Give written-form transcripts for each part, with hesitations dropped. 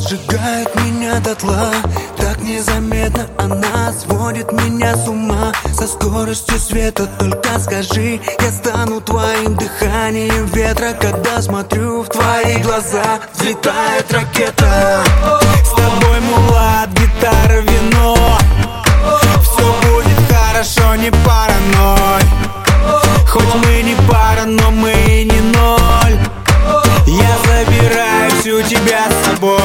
сжигает меня дотла. Так незаметно она сводит меня с ума. Со скоростью света только скажи, я стану твоим дыханием ветра. Когда смотрю в твои глаза, взлетает ракета. С тобой мулат, гитара, вино. Все будет хорошо, не параной. Хоть мы не пара, но мы и не ноль. Я забираю всю тебя с собой.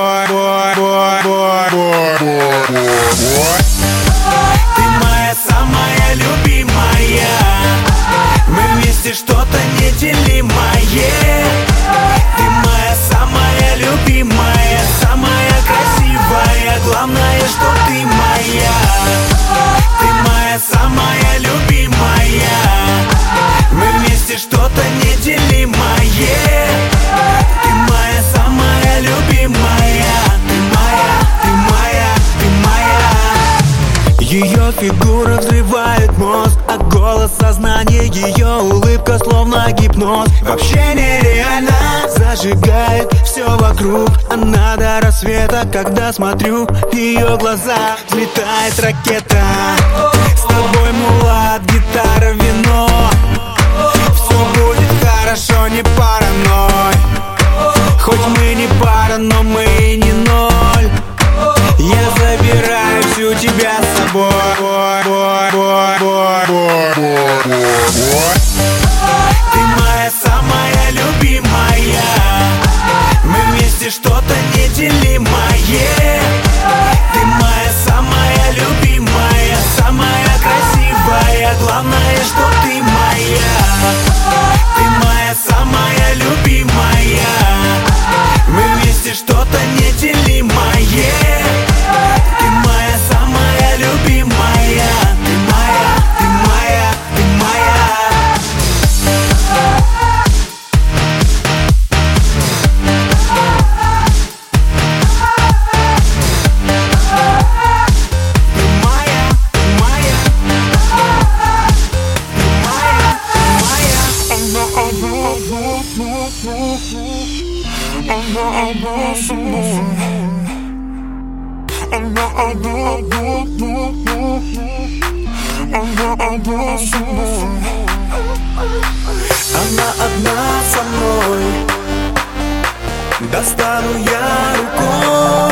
Ты моя самая любимая. Мы вместе что-то неделимое. Ты моя самая любимая, самая красивая. Главное, что ты моя. Ты моя самая любимая. Мы вместе что-то неделимое. Ты моя самая любимая. Ты моя, ты моя, ты моя. Ее фигура взрывает мозг, а голос сознания, ее улыбка словно гипноз. Вообще нереально зажигает все вокруг. Она до рассвета, когда смотрю в ее глаза, взлетает ракета. С тобой мулат, гитара, вино. Все будет хорошо, не параной. Хоть мы не пара, но мы и не ноль. Я забираю всю тебя с собой. Ты моя самая любимая. Мы вместе что-то неделимое. Ты моя самая любимая, самая красивая. Главное, что ты моя. Ты моя самая любимая. Мы вместе что-то неделимое. Ты моя самая любимая. Ты моя, ты моя, ты моя. Ты моя, ты моя. Ты моя, ты Она одна со мной. Достану я рукой.